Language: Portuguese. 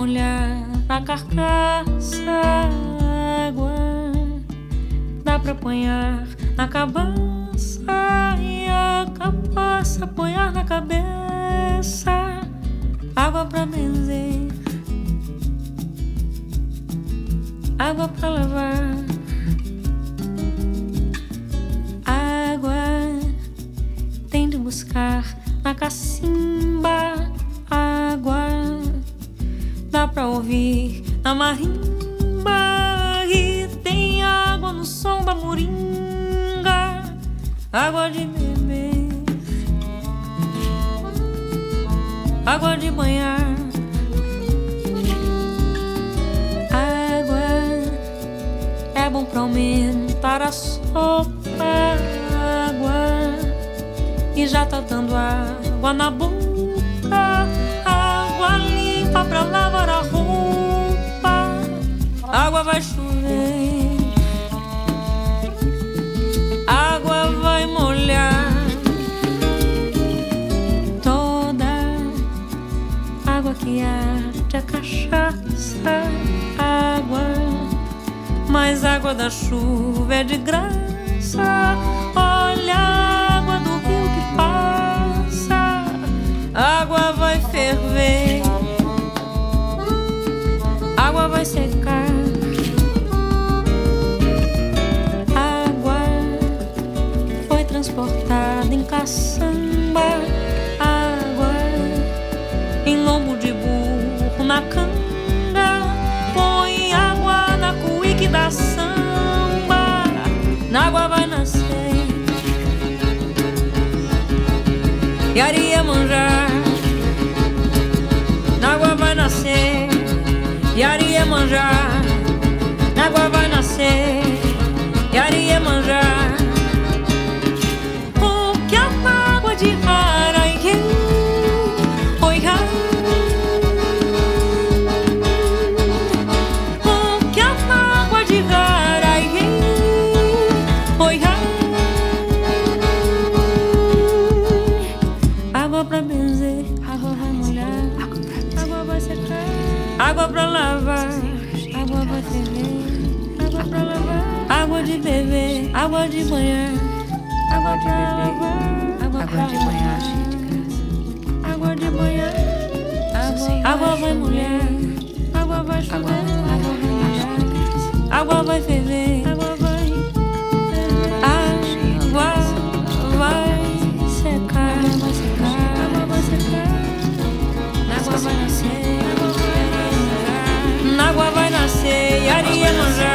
molhar a carcaça, água dá pra apanhar na cabaça e a cabaça apanhar na cabeça. Água pra benzer, água pra lavar, água tem de buscar na cacimba, água dá pra ouvir na marimba e tem água no som da moringa, água de beber, água de banhar, água é bom pra aumentar a sopa, água e já tá dando água na boca, água limpa pra lavar a roupa, água vai chover, água vai molhar toda água que arde a cachaça, água, mas água da chuva é de graça. Olha a água do rio que passa, água vai ferver, água vai secar, água foi transportada em caçamba, água em lombo de burro na canga, põe água na cuíca da samba, na água vai nascer Iemanjá, na água vai nascer Iemanjá, na água vai nascer Iemanjá. O que a água de Araie, oi, o que a água de Araie, oi, água pra benzer, água vai molhar, água vai secar, água pra lavar, água vai ferver, água pra lavar, água de beber, água de banhar, água de beber, água de banhar, água de banhar, água vai molhar, água vai chover, água vai molhar, água vai ferver, água vai secar, água vai secar, água vai nascer, na água vai nascer Iemanjá.